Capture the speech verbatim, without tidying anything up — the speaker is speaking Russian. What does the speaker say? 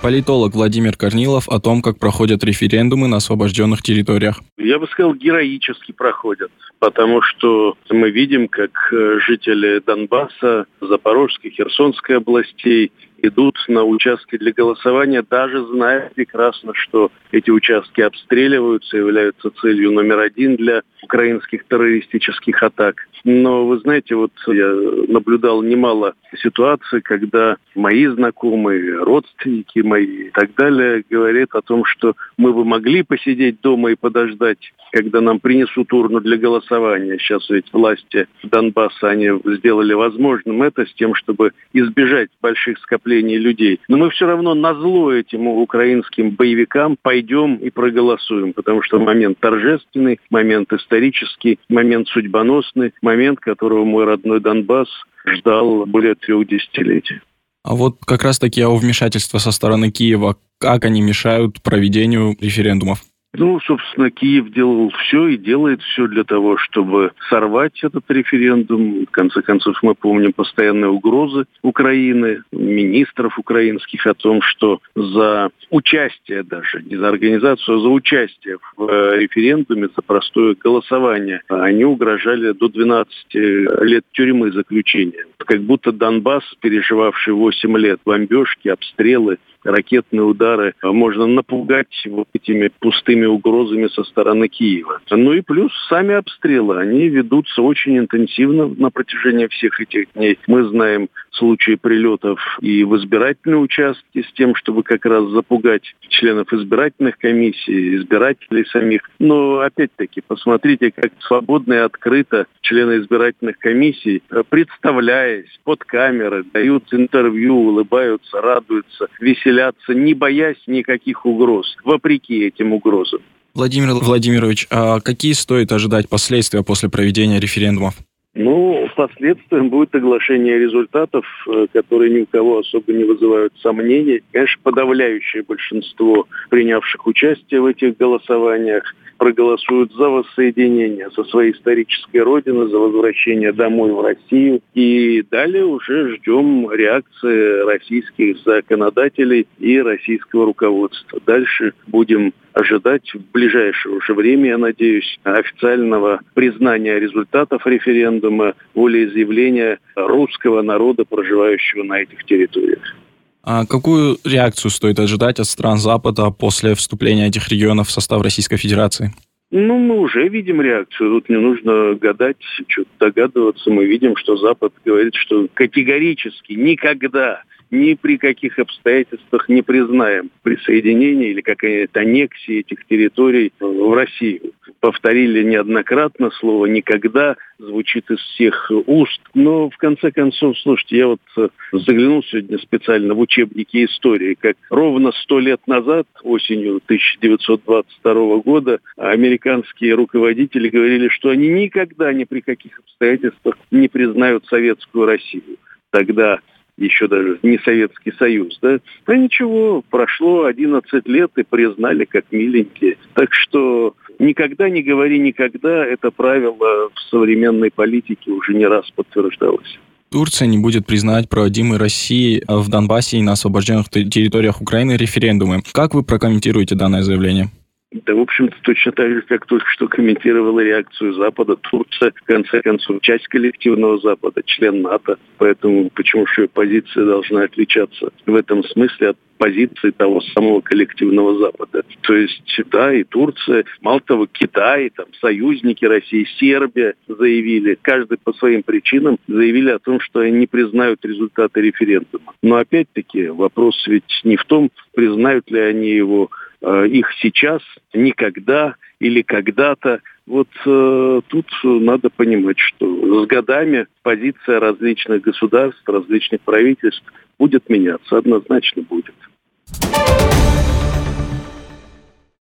Политолог Владимир Корнилов о том, как проходят референдумы на освобожденных территориях. Я бы сказал, героически проходят, потому что мы видим, как жители Донбасса, Запорожской, Херсонской областей идут на участки для голосования, даже зная прекрасно, что эти участки обстреливаются, являются целью номер один для украинских террористических атак. Но вы знаете, вот я наблюдал немало ситуаций, когда мои знакомые, родственники мои и так далее говорят о том, что мы бы могли посидеть дома и подождать, когда нам принесут урну для голосования. Сейчас ведь власти Донбасса, они сделали возможным это с тем, чтобы избежать больших скоплений людей. Но мы все равно назло этим украинским боевикам пойдем и проголосуем, потому что момент торжественный, момент исторический, момент судьбоносный, момент, которого мой родной Донбасс ждал более трех десятилетий. А вот как раз-таки о вмешательстве со стороны Киева, как они мешают проведению референдумов? Ну, собственно, Киев делал все и делает все для того, чтобы сорвать этот референдум. В конце концов, мы помним постоянные угрозы Украины, министров украинских о том, что за участие даже, не за организацию, а за участие в референдуме, за простое голосование, они угрожали до двенадцати лет тюрьмы заключения. Как будто Донбасс, переживавший восемь лет бомбежки, обстрелы, ракетные удары, можно напугать вот этими пустыми угрозами со стороны Киева. Ну и плюс сами обстрелы, они ведутся очень интенсивно на протяжении всех этих дней. Мы знаем случаи прилетов и в избирательные участки с тем, чтобы как раз запугать членов избирательных комиссий, избирателей самих. Но опять-таки, посмотрите, как свободно и открыто члены избирательных комиссий, представляясь под камеры, дают интервью, улыбаются, радуются, веселятся, не боясь никаких угроз, вопреки этим угрозам. Владимир Владимирович, а какие стоит ожидать последствия после проведения референдумов? Ну, последствием будет оглашение результатов, которые ни у кого особо не вызывают сомнений. Конечно, подавляющее большинство принявших участие в этих голосованиях проголосуют за воссоединение со своей исторической родиной, за возвращение домой в Россию. И далее уже ждем реакции российских законодателей и российского руководства. Дальше будем ожидать в ближайшее уже время, я надеюсь, официального признания результатов референдума, волеизъявления русского народа, проживающего на этих территориях. А какую реакцию стоит ожидать от стран Запада после вступления этих регионов в состав Российской Федерации? Ну, мы уже видим реакцию. Тут не нужно гадать, что-то догадываться. Мы видим, что Запад говорит, что категорически никогда, ни при каких обстоятельствах не признаем присоединение или какая-то аннексия этих территорий в Россию. Повторили неоднократно слово «никогда», звучит из всех уст. Но, в конце концов, слушайте, я вот заглянул сегодня специально в учебники истории, как ровно сто лет назад, осенью тысяча девятьсот двадцать второго года, американские руководители говорили, что они никогда ни при каких обстоятельствах не признают советскую Россию. Тогда еще даже не Советский Союз, да? Да ничего, прошло одиннадцать лет и признали как миленькие. Так что никогда не говори никогда, это правило в современной политике уже не раз подтверждалось. Турция не будет признать проводимые Россией в Донбассе и на освобожденных территориях Украины референдумы. Как вы прокомментируете данное заявление? Да, в общем-то, точно так же, как только что комментировала реакцию Запада. Турция, в конце концов, часть коллективного Запада, член НАТО. Поэтому почему же ее позиция должна отличаться в этом смысле от позиции того самого коллективного Запада? То есть, да, и Турция, мало того, Китай, там, союзники России, Сербия заявили, каждый по своим причинам заявили о том, что они не признают результаты референдума. Но опять-таки вопрос ведь не в том, признают ли они его их сейчас, никогда или когда-то. Вот э, тут надо понимать, что с годами позиция различных государств, различных правительств будет меняться, однозначно будет.